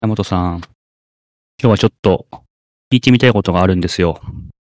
山本さん、今日はちょっと聞いてみたいことがあるんですよ。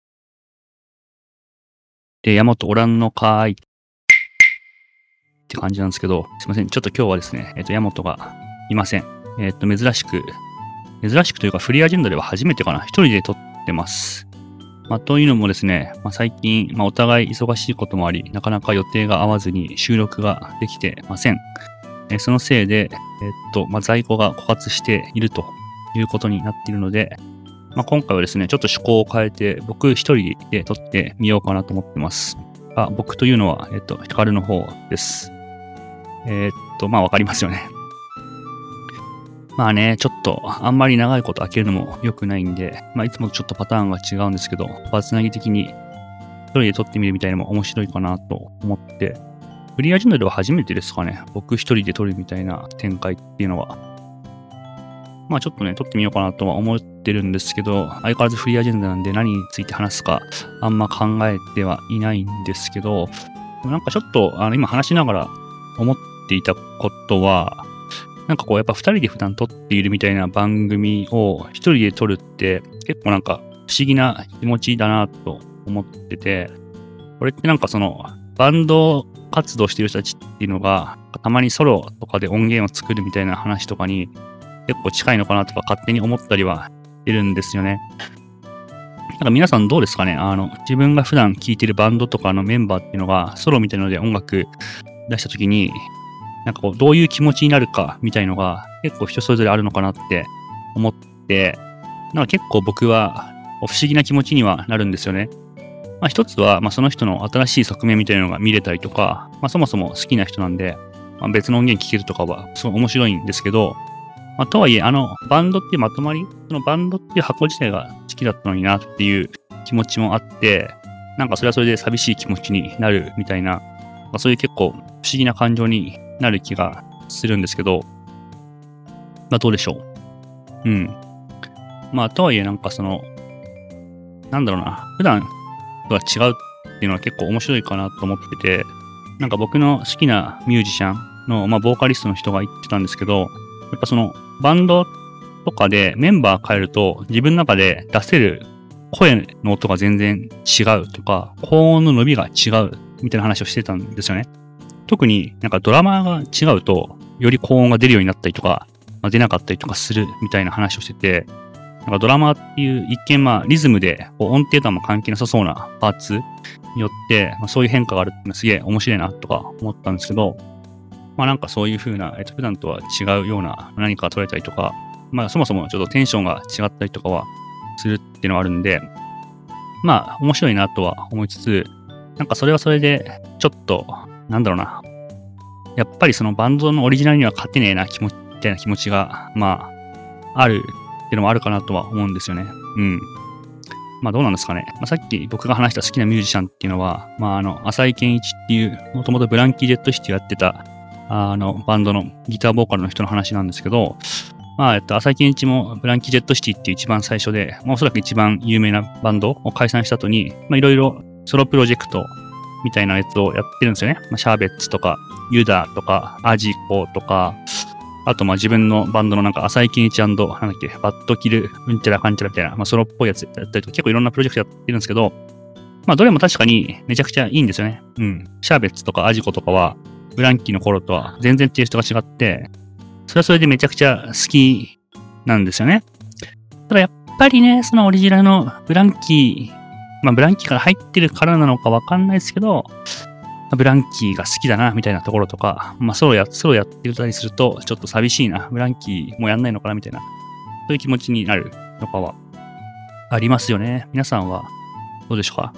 で、山本おらんのかーいって感じなんですけど、すいません。ちょっと今日はですね、山本がいません。珍しくというかフリーアジェンダでは初めてかな。一人で撮ってます。というのもですね、最近、お互い忙しいこともあり、なかなか予定が合わずに収録ができてません。そのせいで、在庫が枯渇しているということになっているので、今回はですね、ちょっと趣向を変えて、僕一人で撮ってみようかなと思ってます。僕というのは、ヒカルの方です。わかりますよね。ちょっと、あんまり長いこと開けるのも良くないんで、いつもとちょっとパターンが違うんですけど、パーツなぎ的に一人で撮ってみるみたいなのも面白いかなと思って、フリーアジェンダでは初めてですかね。僕一人で撮るみたいな展開っていうのは。ちょっとね、撮ってみようかなとは思ってるんですけど、相変わらずフリーアジェンダなんで何について話すかあんま考えてはいないんですけど、なんかちょっと、今話しながら思っていたことは、なんかこうやっぱ二人で普段撮っているみたいな番組を一人で撮るって結構なんか不思議な気持ちだなと思ってて、これってなんかそのバンド活動している人たちっていうのがたまにソロとかで音源を作るみたいな話とかに結構近いのかなとか勝手に思ったりはいるんですよね。なんか皆さんどうですかね、自分が普段聴いてるバンドとかのメンバーっていうのがソロみたいなので音楽出した時に、なんかこうどういう気持ちになるかみたいのが結構人それぞれあるのかなって思って、なんか結構僕は不思議な気持ちにはなるんですよね。一つは、その人の新しい側面みたいなのが見れたりとか、そもそも好きな人なんで、別の音源聴けるとかはすごい面白いんですけど、とはいえ、バンドっていうまとまり、そのバンドっていう箱自体が好きだったのになっていう気持ちもあって、なんかそれはそれで寂しい気持ちになるみたいな、そういう結構不思議な感情になる気がするんですけど、どうでしょう。うん。とはいえ、なんかその、なんだろうな、普段とは違うっていうのは結構面白いかなと思ってて、なんか僕の好きなミュージシャンの、ボーカリストの人が言ってたんですけど、やっぱそのバンドとかでメンバー変えると自分の中で出せる声の音が全然違うとか、高音の伸びが違うみたいな話をしてたんですよね。特になんかドラマーが違うとより高音が出るようになったりとか、出なかったりとかするみたいな話をしてて、なんかドラマーっていう一見リズムで音程とは関係なさそうなパーツによって、そういう変化があるっていうのはすげえ面白いなとか思ったんですけど、なんかそういう風な、普段とは違うような何かが取れたりとか、そもそもちょっとテンションが違ったりとかはするっていうのがあるんで、面白いなとは思いつつ、なんかそれはそれで、ちょっと、なんだろうな。やっぱりそのバンドのオリジナルには勝てねえな、みたいな気持ちが、あるっていうのもあるかなとは思うんですよね。うん。どうなんですかね。さっき僕が話した好きなミュージシャンっていうのは、浅井健一っていう、もともとブランキー・ジェット・シティをやってた、バンドのギターボーカルの人の話なんですけど、浅井健一もブランキー・ジェット・シティっていう一番最初で、おそらく一番有名なバンドを解散した後に、いろいろソロプロジェクトみたいなやつをやってるんですよね。シャーベッツとか、ユダとか、アジコとか、あと自分のバンドのなんか浅井健一バッドキル、うんちゃらかんちゃらみたいな、ソロっぽいやつやったりとか、結構いろんなプロジェクトやってるんですけど、どれも確かにめちゃくちゃいいんですよね。うん。シャーベッツとかアジコとかは、ブランキーの頃とは全然テイストが違って、それはそれでめちゃくちゃ好きなんですよね。ただやっぱりね、そのオリジナルのブランキー、ブランキーから入ってるからなのかわかんないですけど、ブランキーが好きだな、みたいなところとか、ソロやってたりすると、ちょっと寂しいな、ブランキーもやんないのかな、みたいな、そういう気持ちになるとかは、ありますよね。皆さんは、どうでしょうか？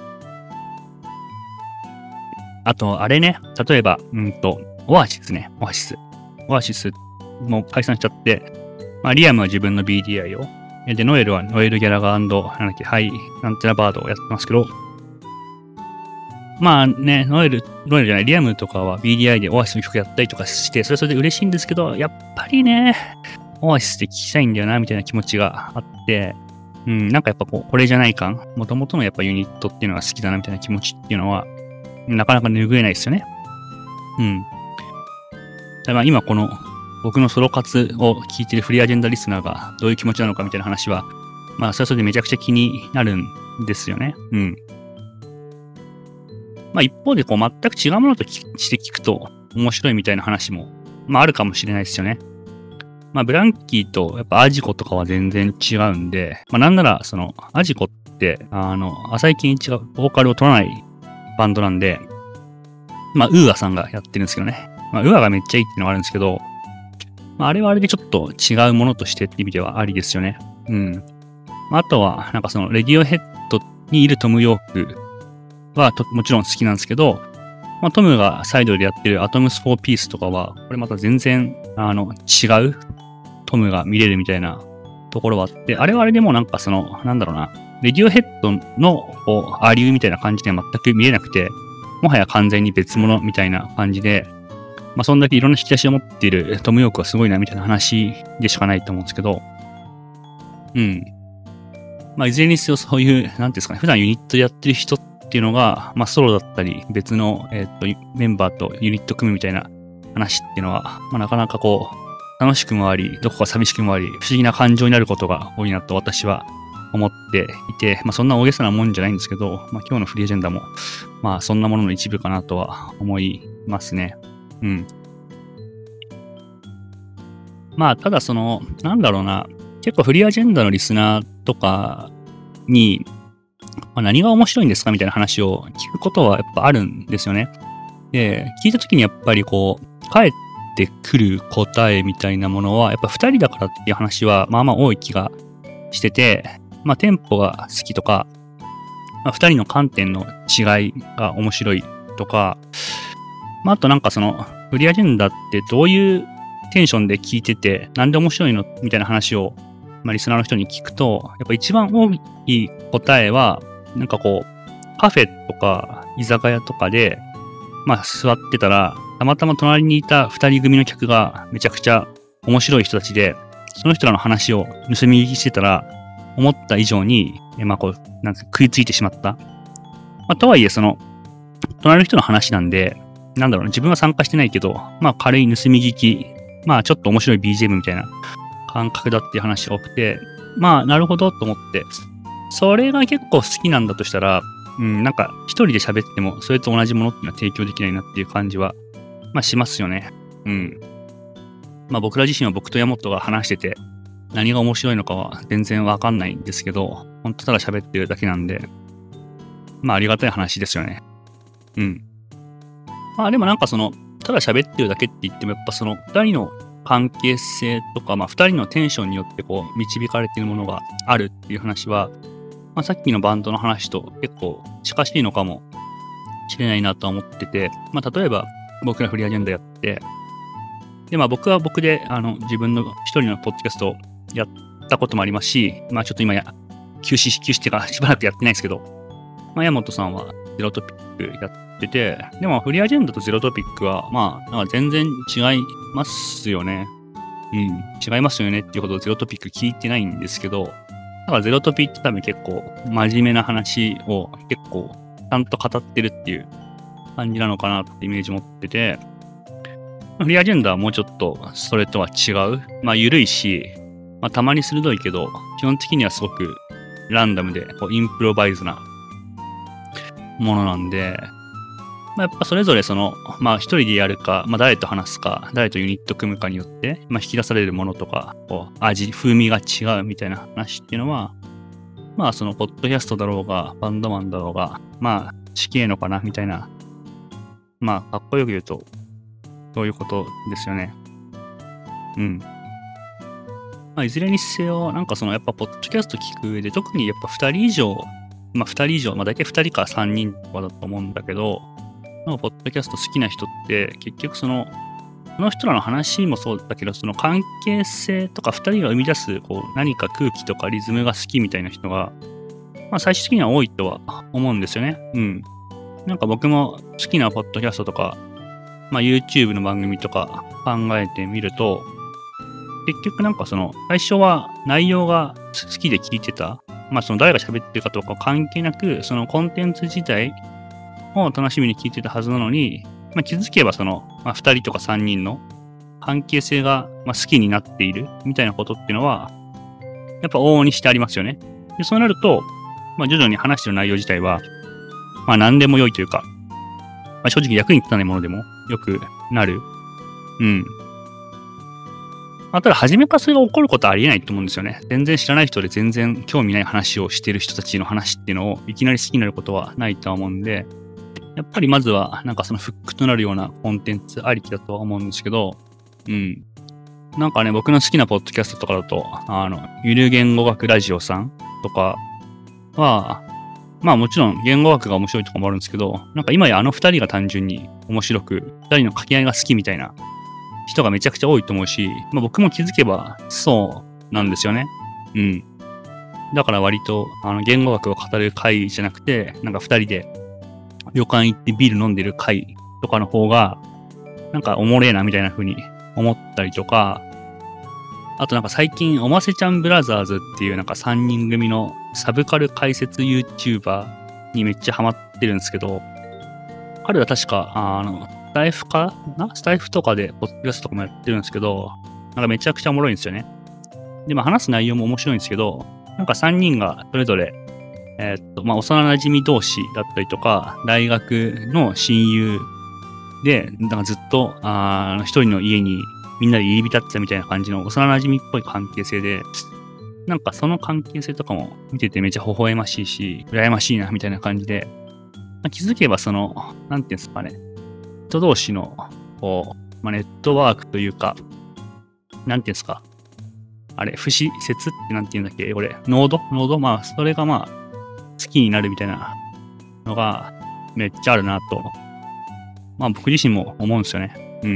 あと、あれね、例えば、オアシスね、オアシスも解散しちゃって、リアムは自分の BDI を、で、ノエルはノエル・ギャラガー&ハイ、なんちゃらバードをやってますけど、ノエルじゃない、リアムとかは BDI でオアシスの曲やったりとかして、それはそれで嬉しいんですけど、やっぱりね、オアシスで聴きたいんだよな、みたいな気持ちがあって、なんかやっぱこれじゃない感、元々のやっぱユニットっていうのが好きだな、みたいな気持ちっていうのは、なかなか拭えないですよね。だから今この僕のソロ活を聞いてるフリーアジェンダリスナーがどういう気持ちなのかみたいな話は、まあ、それはそれでめちゃくちゃ気になるんですよね。うん。まあ、一方で、こう、全く違うものとして聞くと面白いみたいな話も、まあ、あるかもしれないですよね。まあ、ブランキーと、やっぱアジコとかは全然違うんで、まあ、なんなら、アジコって、浅井健一がボーカルを取らないバンドなんで、まあ、ウーアさんがやってるんですけどね。まあ、ウーアがめっちゃいいっていうのがあるんですけど、まあ、あれはあれでちょっと違うものとしてって意味ではありですよね。うん。まあ、あとは、なんかレディオヘッドにいるトム・ヨークはもちろん好きなんですけど、まあ、トムがサイドでやってるアトムス・フォー・ピースとかは、これまた全然、違うトムが見れるみたいなところはあって、あれはあれでもなんかなんだろうな、レディオヘッドのアリューみたいな感じでは全く見えなくて、もはや完全に別物みたいな感じで、まあそんだけいろんな引き出しを持っているトム・ヨークはすごいなみたいな話でしかないと思うんですけど、うん。まあいずれにせよそういう、なんていうんですかね、普段ユニットでやってる人っていうのが、まあソロだったり、別の、メンバーとユニット組むみたいな話っていうのは、まあなかなかこう、楽しくもあり、どこか寂しくもあり、不思議な感情になることが多いなと私は思っていて、まあそんな大げさなもんじゃないんですけど、まあ今日のフリーアジェンダも、まあそんなものの一部かなとは思いますね。うん。まあただなんだろうな、結構フリーアジェンダのリスナーとかに、まあ、何が面白いんですかみたいな話を聞くことはやっぱあるんですよね。で、聞いたときにやっぱりこう、返ってくる答えみたいなものは、やっぱ二人だからっていう話はまあまあ多い気がしてて、まあテンポが好きとか、まあ、二人の観点の違いが面白いとか、まああとなんかフリーアジェンダってどういうテンションで聞いてて、なんで面白いのみたいな話を、まあリスナーの人に聞くと、やっぱ一番多い答えは、なんかこう、カフェとか居酒屋とかで、まあ座ってたら、たまたま隣にいた二人組の客がめちゃくちゃ面白い人たちで、その人らの話を盗み聞きしてたら、思った以上に、まあこう、なんか食いついてしまった。まあとはいえ隣の人の話なんで、なんだろうな、自分は参加してないけど、まあ軽い盗み聞き、まあちょっと面白い BGM みたいな感覚だっていう話が多くて、まあなるほどと思って、それが結構好きなんだとしたら、なんか一人で喋ってもそれと同じものっていうのは提供できないなっていう感じは、まあしますよね。うん。まあ僕ら自身は僕とヤモトが話してて、何が面白いのかは全然わかんないんですけど、本当ただ喋ってるだけなんで、まあありがたい話ですよね。うん。まあでもなんかただ喋ってるだけって言ってもやっぱ二人の関係性とか、まあ二人のテンションによってこう導かれているものがあるっていう話は、まあさっきのバンドの話と結構近しいのかもしれないなとは思ってて、まあ例えば僕らフリーアジェンダやって、でまあ僕は僕で自分の一人のポッドキャストをやったこともありますし、まあちょっと今休止っていうかしばらくやってないですけど、まあ山本さんはゼロトピックやってて、でもフリーアジェンダとゼロトピックはまあなんか全然違いますよね。違いますよねっていうほどゼロトピック聞いてないんですけど、だからゼロトピって多分結構真面目な話を結構ちゃんと語ってるっていう感じなのかなってイメージ持ってて、フリーアジェンダはもうちょっとそれとは違う。まあ緩いし、まあたまに鋭いけど、基本的にはすごくランダムでこうインプロバイズなものなんで、まあ、やっぱそれぞれまあ一人でやるか、まあ誰と話すか、誰とユニット組むかによって、まあ引き出されるものとか、こう味、風味が違うみたいな話っていうのは、まあポッドキャストだろうが、バンドマンだろうが、まあ近えのかなみたいな、まあかっこよく言うと、そういうことですよね。まあいずれにせよ、なんかやっぱポッドキャスト聞く上で、特にやっぱ2人以上、まあ大体2人か3人とかだと思うんだけど、ポッドキャスト好きな人って結局その人らの話もそうだけど、その関係性とか二人が生み出すこう何か空気とかリズムが好きみたいな人が、まあ最終的には多いとは思うんですよね。なんか僕も好きなポッドキャストとか、まあ YouTube の番組とか考えてみると、結局なんか最初は内容が好きで聞いてた。まあ誰が喋ってるかとか関係なく、そのコンテンツ自体を楽しみに聞いてたはずなのに、まあ、気づけばまあ、2人とか3人の関係性が、好きになっているみたいなことっていうのは、やっぱ往々にしてありますよね。で、そうなると、徐々に話してる内容自体は、何でも良いというか、正直役に立たないものでもよくなる。ただ、初めからそれが起こることはありえないと思うんですよね。全然知らない人で全然興味ない話をしている人たちの話っていうのをいきなり好きになることはないとは思うんで、やっぱりまずは、そのフックとなるようなコンテンツありきだとは思うんですけど、僕の好きなポッドキャストとかだと、ゆる言語学ラジオさんとかは、もちろん言語学が面白いとかもあるんですけど、今や二人が単純に面白く、二人の掛け合いが好きみたいな人がめちゃくちゃ多いと思うし、僕も気づけばそうなんですよね。だから割と、言語学を語る会じゃなくて、二人で旅館行ってビール飲んでる会とかの方が、おもれえなみたいな風に思ったりとか、あと最近、おませちゃんブラザーズっていう3人組のサブカル解説 YouTuber にめっちゃハマってるんですけど、彼は確か、スタイフスタイフとかでポッドキャストとかもやってるんですけど、めちゃくちゃおもろいんですよね。で、話す内容も面白いんですけど、3人がそれぞれ、幼馴染同士だったりとか、大学の親友で、ずっと、一人の家にみんなで入り浸ってたみたいな感じの幼馴染っぽい関係性で、その関係性とかも見ててめっちゃ微笑ましいし、羨ましいなみたいな感じで、気づけばなんていうんですかね、人同士の、ネットワークというか、なんていうんですか、不死説ってなんていうんだっけ、これ、ノードそれが好きになるみたいなのがめっちゃあるなと、僕自身も思うんですよね。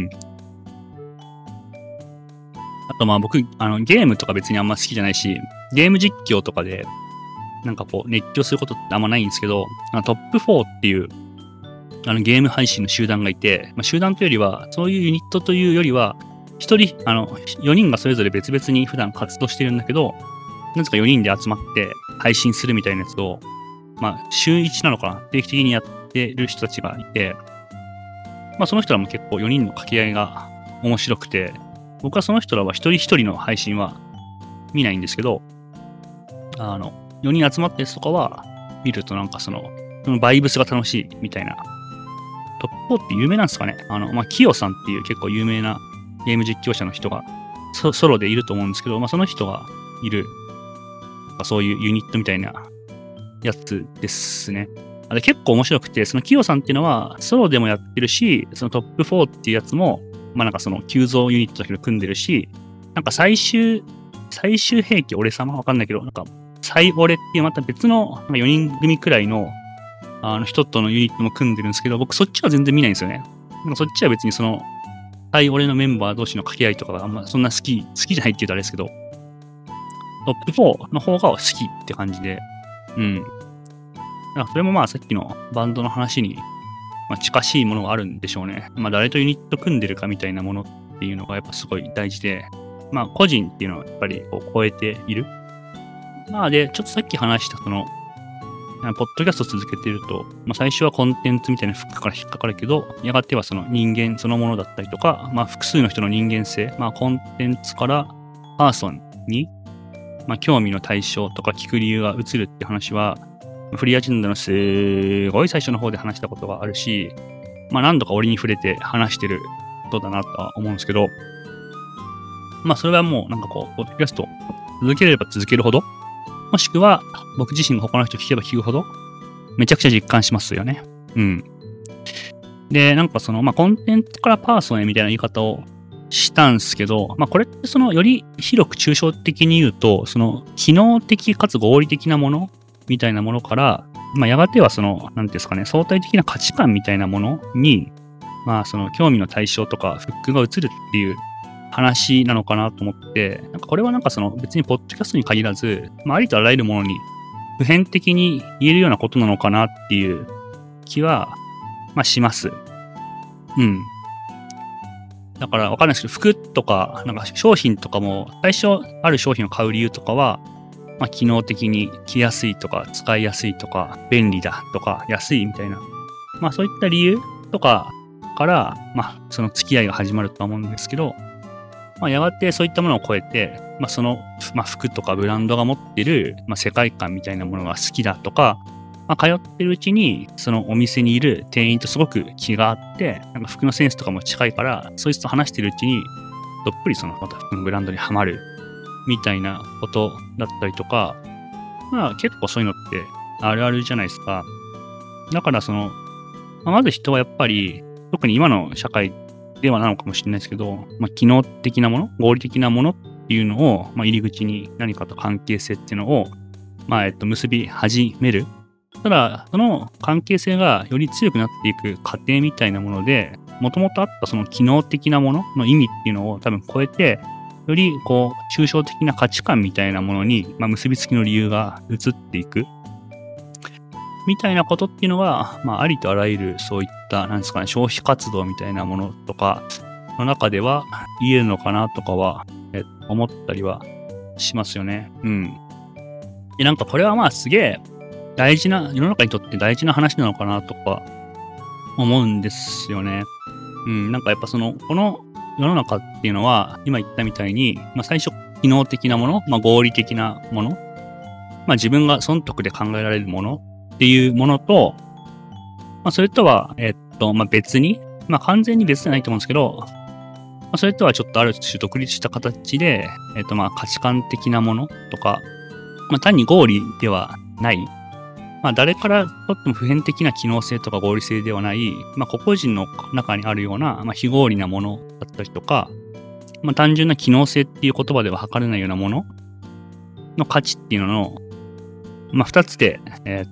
あと僕、ゲームとか別にあんま好きじゃないし、ゲーム実況とかで、熱狂することってあんまないんですけど、トップ4っていう、ゲーム配信の集団がいて、集団というよりは、そういうユニットというよりは、4人がそれぞれ別々に普段活動してるんだけど、なぜか4人で集まって配信するみたいなやつを、週1なのかな、定期的にやってる人たちがいて、その人らも結構4人の掛け合いが面白くて、僕はその人らは一人一人の配信は見ないんですけど、4人集まったやつとかは見るとそのバイブスが楽しいみたいな。トップ4って有名なんですかね。キヨさんっていう結構有名なゲーム実況者の人がソロでいると思うんですけど、その人がいる、そういうユニットみたいなやつですね。結構面白くて、そのキヨさんっていうのはソロでもやってるし、そのトップ4っていうやつも、その急増ユニットだけど組んでるし、最終兵器俺様わかんないけど、最俺っていうまた別の4人組くらいの人とのユニットも組んでるんですけど、僕そっちは全然見ないんですよね。そっちは別に最俺のメンバー同士の掛け合いとかがあんまそんな好きじゃないって言うとあれですけど、トップ4の方が好きって感じで、それもさっきのバンドの話に近しいものがあるんでしょうね。誰とユニット組んでるかみたいなものっていうのがやっぱすごい大事で、個人っていうのはやっぱり超えている。で、ちょっとさっき話したポッドキャスト続けてると、最初はコンテンツみたいなフックから引っかかるけど、やがてはその人間そのものだったりとか、複数の人の人間性、コンテンツからパーソンに、興味の対象とか聞く理由が移るって話は、フリーアジェンダのすごい最初の方で話したことがあるし、何度か折に触れて話してることだなとは思うんですけど、それはもうポッドキャスト続ければ続けるほど、もしくは僕自身が他の人聞けば聞くほど、めちゃくちゃ実感しますよね。で、コンテンツからパーソンへみたいな言い方をしたんですけど、これってより広く抽象的に言うと、機能的かつ合理的なものみたいなものから、やがてはなんていうんですかね、相対的な価値観みたいなものに、興味の対象とかフックが移るっていう話なのかなと思って、これは別にポッドキャストに限らず、ありとあらゆるものに普遍的に言えるようなことなのかなっていう気は、します。だからわかんないですけど、服とか、商品とかも、最初ある商品を買う理由とかは、機能的に着やすいとか、使いやすいとか、便利だとか、安いみたいな、そういった理由とかから、その付き合いが始まるとは思うんですけど、 やがてそういったものを超えて、その、服とかブランドが持ってる、世界観みたいなものが好きだとか、通ってるうちに、そのお店にいる店員とすごく気があって、なんか服のセンスとかも近いから、そいつと話してるうちに、どっぷりそのまた服のブランドにはまる、みたいなことだったりとか、結構そういうのってあるあるじゃないですか。だからその、まず人はやっぱり、特に今の社会ではなのかもしれないですけど、機能的なもの、合理的なものっていうのを、入り口に何かと関係性っていうのを、結び始める。ただ、その関係性がより強くなっていく過程みたいなもので、もともとあったその機能的なものの意味っていうのを多分超えて、よりこう、抽象的な価値観みたいなものに、結びつきの理由が移っていく。みたいなことっていうのは、ありとあらゆるそういった、なんですかね、消費活動みたいなものとかの中では言えるのかなとかは、思ったりはしますよね。なんかこれはすげえ大事な、世の中にとって大事な話なのかなとか思うんですよね。なんかやっぱこの世の中っていうのは、今言ったみたいに、最初、機能的なもの、合理的なもの、自分が損得で考えられるものっていうものと、それとは、別に、完全に別じゃないと思うんですけど、それとはちょっとある種独立した形で、価値観的なものとか、単に合理ではない、誰からとっても普遍的な機能性とか合理性ではない、個々人の中にあるような、非合理なものだったりとか、単純な機能性っていう言葉では測れないようなものの価値っていうのの、二つで、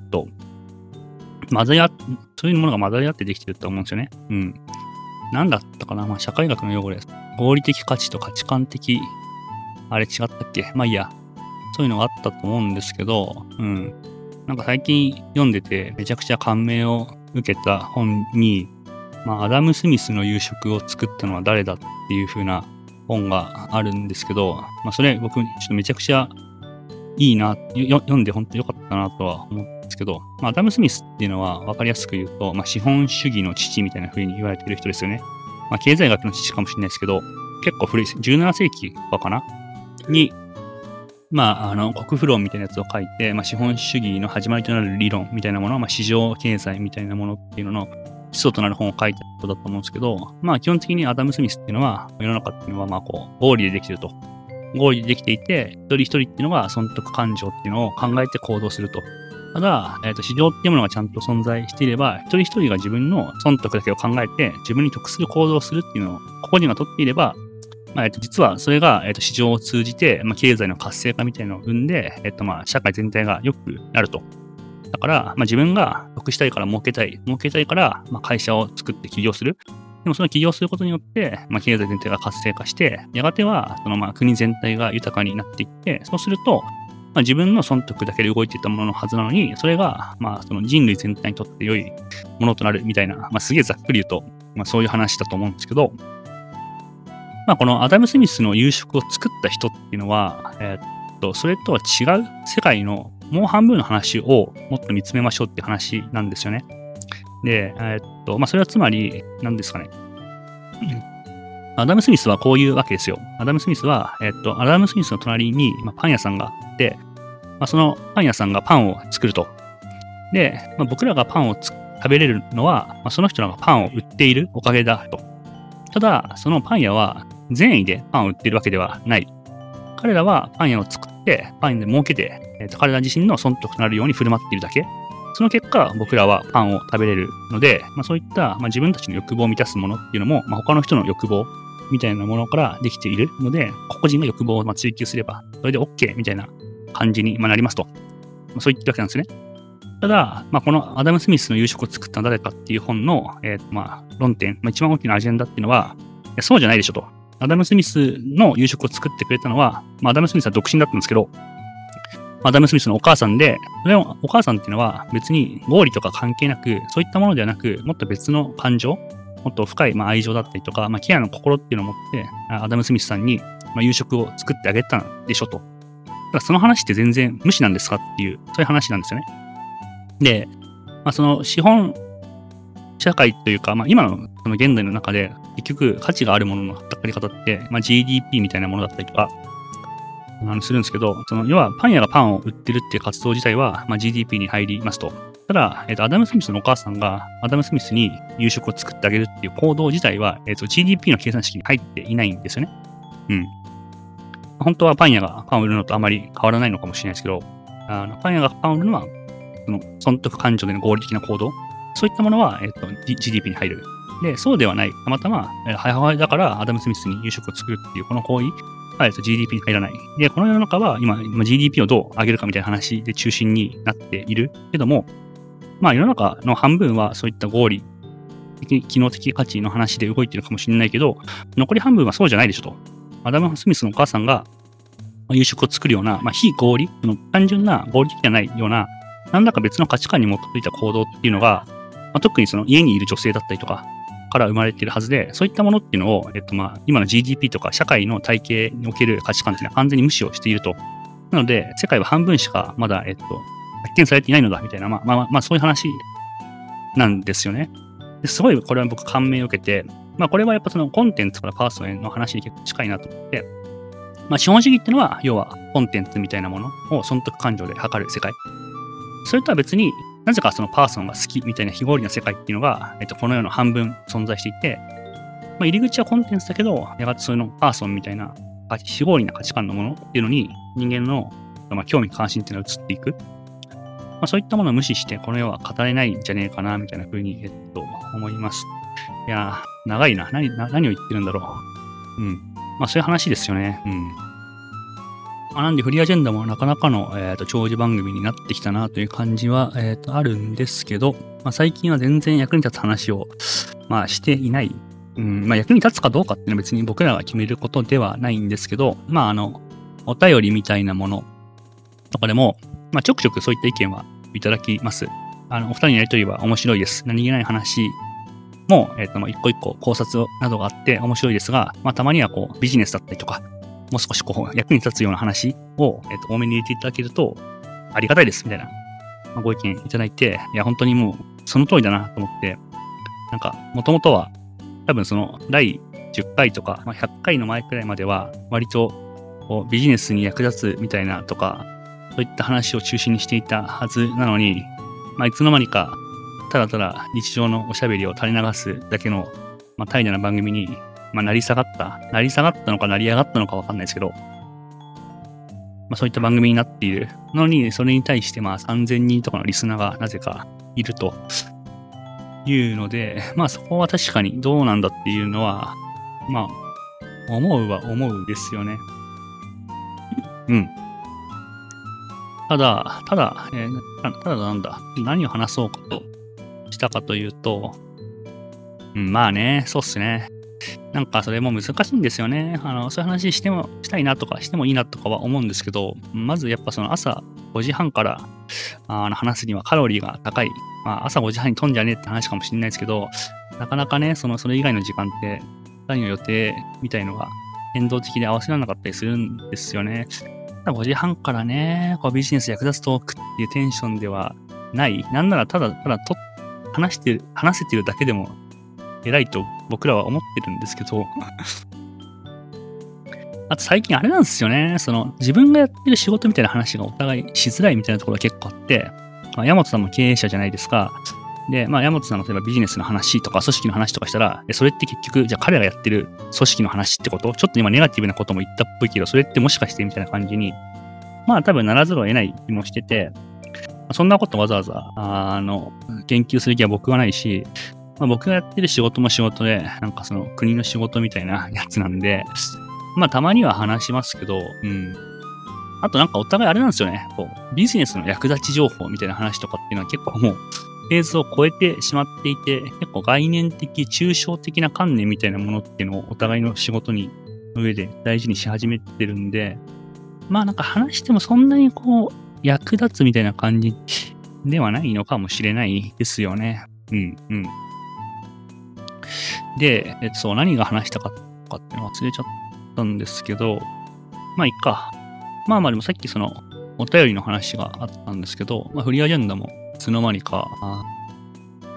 そういうものが混ざり合ってできてると思うんですよね。なんだったかな、社会学の用語です。合理的価値と価値観的、あれ違ったっけ、いいや。そういうのがあったと思うんですけど、なんか最近読んでてめちゃくちゃ感銘を受けた本に、アダム・スミスの夕食を作ったのは誰だっていう風な本があるんですけど、それ僕ちょっとめちゃくちゃいいな、読んで本当に良かったなとは思うんですけど、アダム・スミスっていうのは分かりやすく言うと、資本主義の父みたいな風に言われてる人ですよね。経済学の父かもしれないですけど、結構古い、17世紀とかかなに、国富論みたいなやつを書いて、資本主義の始まりとなる理論みたいなもの、市場経済みたいなものっていうのの基礎となる本を書いた人だと思うんですけど、基本的にアダム・スミスっていうのは、世の中っていうのは、合理でできてると。合理でできていて、一人一人っていうのが損得感情っていうのを考えて行動すると。ただ、市場っていうものがちゃんと存在していれば、一人一人が自分の損得だけを考えて、自分に得する行動をするっていうのを個々人が取っていれば、実はそれが、市場を通じて、経済の活性化みたいなのを生んで、社会全体が良くなると。だから、自分が得したいから儲けたいから、会社を作って起業する。でもその起業することによって、経済全体が活性化して、やがては、国全体が豊かになっていって、そうすると、自分の損得だけで動いていたもののはずなのに、それが、その人類全体にとって良いものとなるみたいな、すげえざっくり言うと、そういう話だと思うんですけど、このアダム・スミスの夕食を作った人っていうのは、それとは違う世界のもう半分の話をもっと見つめましょうっていう話なんですよね。で、それはつまり、何ですかね。アダム・スミスはこういうわけですよ。アダム・スミスは、アダム・スミスの隣に、パン屋さんがあって、そのパン屋さんがパンを作ると。で、僕らがパンを食べれるのは、その人らがパンを売っているおかげだと。ただ、そのパン屋は善意でパンを売っているわけではない。彼らはパン屋を作って、パンで儲けて、彼ら自身の損得となるように振る舞っているだけ。その結果、僕らはパンを食べれるので、そういった、自分たちの欲望を満たすものっていうのも、他の人の欲望みたいなものからできているので、個々人が欲望を追求すれば、それで OK みたいな感じになりますと。そう言ってるわけなんですね。ただ、このアダム・スミスの夕食を作ったのは誰かっていう本の、論点、一番大きなアジェンダっていうのは、そうじゃないでしょと。アダム・スミスの夕食を作ってくれたのは、アダム・スミスは独身だったんですけど、アダム・スミスのお母さんで、それをお母さんっていうのは別に合理とか関係なく、そういったものではなく、もっと別の感情、もっと深い愛情だったりとか、ケアの心っていうのを持って、アダム・スミスさんに夕食を作ってあげたんでしょと。だからその話って全然無視なんですかっていう、そういう話なんですよね。で、その資本社会というか、今のその現代の中で、結局価値があるものの測り方って、GDP みたいなものだったりとか、するんですけど、要はパン屋がパンを売ってるっていう活動自体は、GDP に入りますと。ただ、アダム・スミスのお母さんがアダム・スミスに夕食を作ってあげるっていう行動自体は、GDP の計算式に入っていないんですよね。本当はパン屋がパンを売るのとあまり変わらないのかもしれないですけど、パン屋がパンを売るのは、損得感情での合理的な行動、そういったものは、GDP に入る。で、そうではない。たまたま、母親だからアダム・スミスに夕食を作るっていうこの行為、GDP に入らない。で、この世の中は今 GDP をどう上げるかみたいな話で中心になっているけども、世の中の半分はそういった合理的、機能的価値の話で動いてるかもしれないけど、残り半分はそうじゃないでしょと。アダム・スミスのお母さんが夕食を作るような、非合理、単純な合理的じゃないような、何らか別の価値観に基づいた行動っていうのが、特にその家にいる女性だったりとかから生まれているはずで、そういったものっていうのを、今の GDP とか社会の体系における価値観っていうのは完全に無視をしていると。なので、世界は半分しかまだ、発見されていないのだ、みたいな、そういう話なんですよね。ですごい、これは僕感銘を受けて、これはやっぱそのコンテンツからパーソンへの話に結構近いなと思って、資本主義っていうのは、要はコンテンツみたいなものを損得感情で測る世界。それとは別に、なぜかそのパーソンが好きみたいな非合理な世界っていうのが、この世の半分存在していて、入り口はコンテンツだけど、やがてそのパーソンみたいな非合理な価値観のものっていうのに人間の、興味関心っていうのが移っていく。そういったものを無視してこの世は語れないんじゃねえかなみたいな風に、思います。いやー、長いな。何を言ってるんだろう。そういう話ですよね。なんでフリーアジェンダもなかなかの、長寿番組になってきたなという感じは、あるんですけど、最近は全然役に立つ話を、していない。役に立つかどうかっていうのは別に僕らが決めることではないんですけど、お便りみたいなものとかでも、ちょくちょくそういった意見はいただきます。お二人のやりとりは面白いです。何気ない話も、一個一個考察などがあって面白いですが、たまにはビジネスだったりとか、もう少し役に立つような話を、多めに入れていただけるとありがたいです、みたいな、ご意見いただいて、いや、本当にもうその通りだなと思って、もともとは多分その第10回とか、100回の前くらいまでは割とビジネスに役立つみたいなとか、そういった話を中心にしていたはずなのに、いつの間にかただただ日常のおしゃべりを垂れ流すだけの、怠惰な番組に成り下がったのか成り上がったのかわかんないですけど、そういった番組になっているのに、それに対して3000人とかのリスナーがなぜかいるというので、そこは確かにどうなんだっていうのは、思うですよね。ただ何を話そうかとしたかというと、そうっすね。それも難しいんですよね。そういう話したいなとか、してもいいなとかは思うんですけど、まずやっぱその朝5時半から話すにはカロリーが高い。朝5時半に飛んじゃねえって話かもしれないですけど、なかなかね、それ以外の時間って、2人の予定みたいのが変動的で合わせられなかったりするんですよね。5時半からね、ビジネス役立つトークっていうテンションではない。なんならただ話せてるだけでも偉いと僕らは思ってるんですけどあと最近あれなんですよね。自分がやってる仕事みたいな話がお互いしづらいみたいなところが結構あって、山本さんも経営者じゃないですか。で、山本さんの例えばビジネスの話とか組織の話とかしたら、それって結局、じゃあ彼らがやってる組織の話ってこと？ちょっと今ネガティブなことも言ったっぽいけど、それってもしかしてみたいな感じに、多分ならざるを得ない気もしてて、そんなことわざわざ、研究する気は僕はないし、僕がやってる仕事も仕事で、国の仕事みたいなやつなんで、たまには話しますけど、あとお互いあれなんですよね。ビジネスの役立ち情報みたいな話とかっていうのは結構もう、フェーズを超えてしまっていて、結構概念的、抽象的な観念みたいなものっていうのをお互いの仕事の上で大事にし始めてるんで、話してもそんなに役立つみたいな感じではないのかもしれないですよね。で、何が話したかとかっていうの忘れちゃったんですけど、いっか。でもさっきお便りの話があったんですけど、フリーアジェンダもいつの間にか、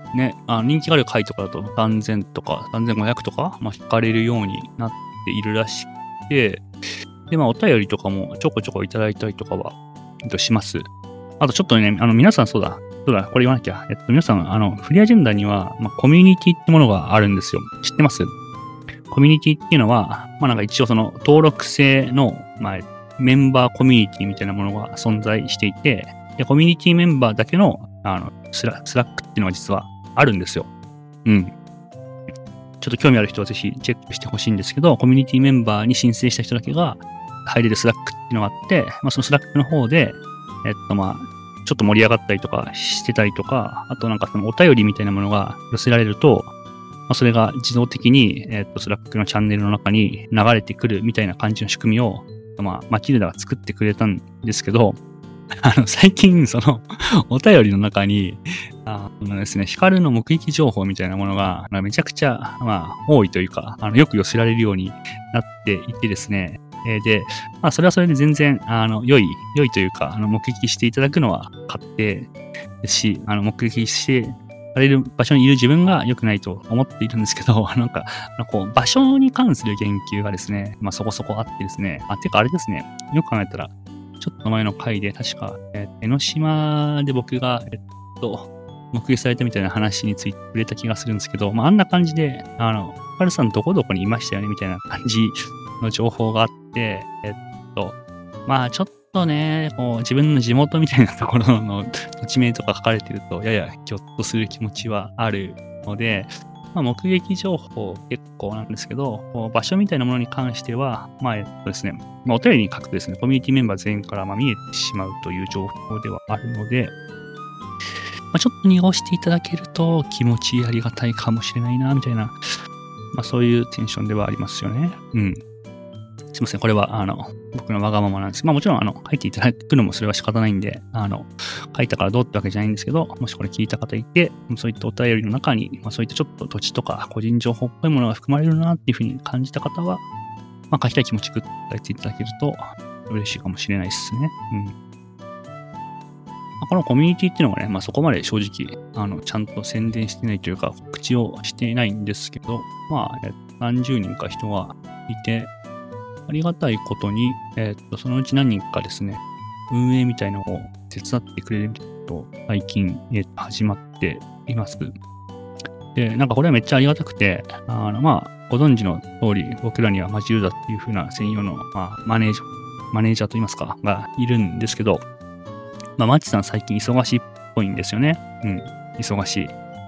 ね、人気がある回とかだと3000とか3500とか、引かれるようになっているらしくて、で、お便りとかもちょこちょこいただいたりとかは、します。あとちょっとね、皆さんそうだ、これ言わなきゃ。皆さん、フリーアジェンダには、コミュニティってものがあるんですよ。知ってます？コミュニティっていうのは、なんか一応その登録制の、メンバーコミュニティみたいなものが存在していて、でコミュニティメンバーだけの、スラックっていうのが実はあるんですよ。うん。ちょっと興味ある人はぜひチェックしてほしいんですけど、コミュニティメンバーに申請した人だけが入れるスラックっていうのがあって、そのスラックの方で、ちょっと盛り上がったりとかしてたりとか、あとなんかそのお便りみたいなものが寄せられると、それが自動的に、スラックのチャンネルの中に流れてくるみたいな感じの仕組みを、マチルダが作ってくれたんですけど、最近、その、お便りの中に、ですね、ヒカルの目撃情報みたいなものが、めちゃくちゃ、多いというか、よく寄せられるようになっていてですね、で、それはそれで全然、良いというか、目撃していただくのは勝手ですし、目撃してされる場所にいる自分が良くないと思っているんですけど、場所に関する研究がですね、そこそこあってですね、てかあれですね、よく考えたら、ちょっと前の回で確か、江ノ島で僕が、目撃されたみたいな話について触れた気がするんですけど、あんな感じで、ヒカルさんどこどこにいましたよねみたいな感じの情報があって、ちょっとね、自分の地元みたいなところの土地名とか書かれてると、ややぎょっとする気持ちはあるので、目撃情報結構なんですけど、場所みたいなものに関しては、ですね、お便りに書くとですね、コミュニティメンバー全員から見えてしまうという情報ではあるので、ちょっと濁していただけると気持ちありがたいかもしれないな、みたいな、そういうテンションではありますよね。うん。すいません。これは、僕のわがままなんです。もちろん、書いていただくのもそれは仕方ないんで、書いたからどうってわけじゃないんですけど、もしこれ聞いた方いて、そういったお便りの中に、そういったちょっと土地とか個人情報っぽいものが含まれるなっていうふうに感じた方は、書きたい気持ちぐっと書いていただけると嬉しいかもしれないですね。うん。このコミュニティっていうのがね、そこまで正直、ちゃんと宣伝してないというか、告知をしていないんですけど、何十人か人がいて、ありがたいことに、そのうち何人かですね、運営みたいのを手伝ってくれると、最近、始まっています。で、これはめっちゃありがたくて、ご存知の通り、僕らにはマジルダっていう風な専用の、マネージャーといいますか、がいるんですけど、マッチさん最近忙しいっぽいんですよね。うん、忙しい。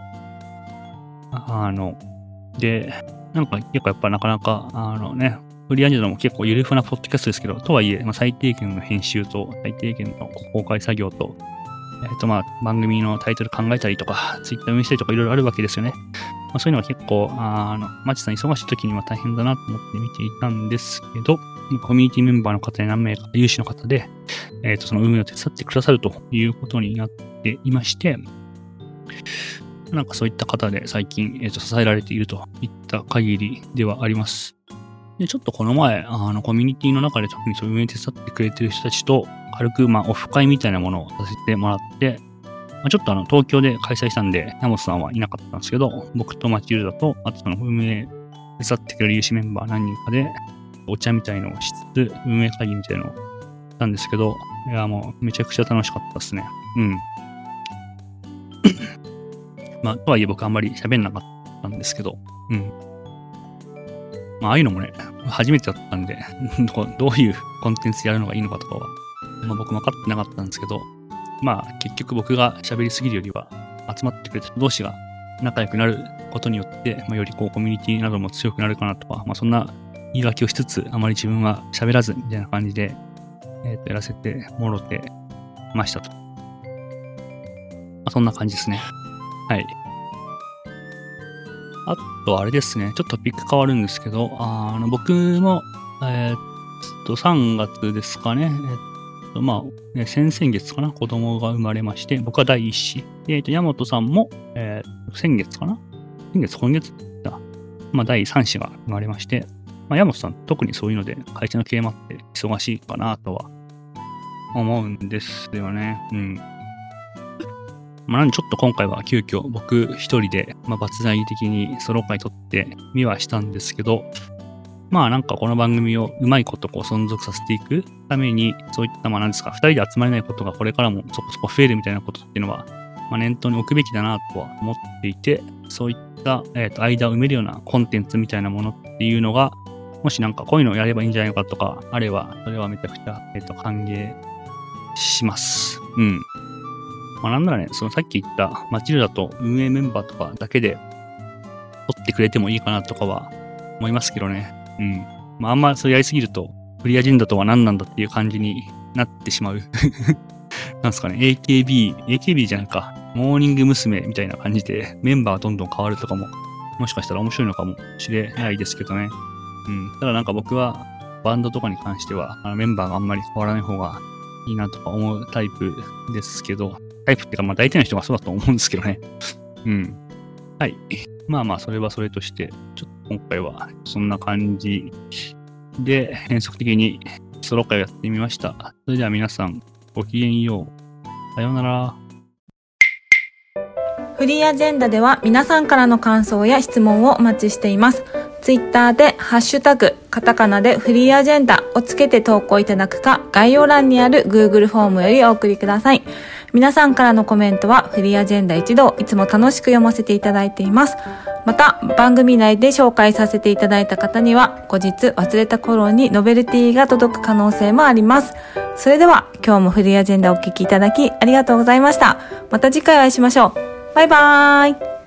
で、結構やっぱなかなか、フリーアジェンダも結構ゆるふなポッドキャストですけど、とはいえ、最低限の編集と、最低限の公開作業と、番組のタイトル考えたりとか、ツイッター運営したりとかいろいろあるわけですよね。そういうのは結構、マチさん忙しい時には大変だなと思って見ていたんですけど、コミュニティメンバーの方で何名か有志の方で、その運営を手伝ってくださるということになっていまして、そういった方で最近、支えられているといった限りではあります。で、ちょっとこの前、コミュニティの中で特にそういう運営手伝ってくれてる人たちと、軽く、オフ会みたいなものをさせてもらって、ちょっと東京で開催したんで、山本さんはいなかったんですけど、僕とマチルダと、あとその運営手伝ってくれる有志メンバー何人かで、お茶みたいのをしつつ、運営会議みたいなのをしたんですけど、いや、もうめちゃくちゃ楽しかったですね。うん。とはいえ僕あんまり喋んなかったんですけど、うん。ああいうのもね、初めてだったんで、どういうコンテンツやるのがいいのかとかは、僕も分かってなかったんですけど、結局僕が喋りすぎるよりは、集まってくれた人同士が仲良くなることによって、よりコミュニティなども強くなるかなとか、そんな言い訳をしつつ、あまり自分は喋らず、みたいな感じで、やらせてもろてましたと。そんな感じですね。はい。あと、あれですね。ちょっとトピック変わるんですけど、僕も、3月ですかね。先々月かな、子供が生まれまして、僕は第一子。で、山本さんも、先月かな今月だ。第3子が生まれまして、山本さん、特にそういうので、会社の経営もあって忙しいかなとは思うんですよね。うん。 なんでちょっと今回は急遽僕一人で、バツナギ的にソロ回撮ってみはしたんですけど、なんかこの番組をうまいこと存続させていくために、そういったなんですか、二人で集まれないことがこれからもそこそこ増えるみたいなことっていうのは、念頭に置くべきだなとは思っていて、そういった、間を埋めるようなコンテンツみたいなものっていうのが、もしなんかこういうのをやればいいんじゃないかとかあれば、それはめちゃくちゃ、歓迎します。なんならね、そのさっき言ったマチルダと運営メンバーとかだけで撮ってくれてもいいかなとかは思いますけどね。あんまそれやりすぎると、フリーアジェンダとは何なんだっていう感じになってしまう。なんすかね、AKB じゃないか、モーニング娘。みたいな感じでメンバーがどんどん変わるとかも、もしかしたら面白いのかもしれないですけどね。ただなんか僕はバンドとかに関しては、メンバーがあんまり変わらない方がいいなとか思うタイプですけど、タイプっていうか大体の人がそうだと思うんですけどね。はい。それはそれとして、ちょっと今回はそんな感じで変則的にソロ会をやってみました。それでは皆さん、ごきげんよう。さようなら。 フリーアジェンダでは皆さんからの感想や質問をお待ちしています。ツイッターでハッシュタグカタカナでフリーアジェンダをつけて投稿いただくか、概要欄にある Google フォームよりお送りください。皆さんからのコメントはフリーアジェンダ一同いつも楽しく読ませていただいています。また番組内で紹介させていただいた方には後日忘れた頃にノベルティが届く可能性もあります。それでは今日もフリーアジェンダをお聞きいただきありがとうございました。また次回お会いしましょう。バイバーイ。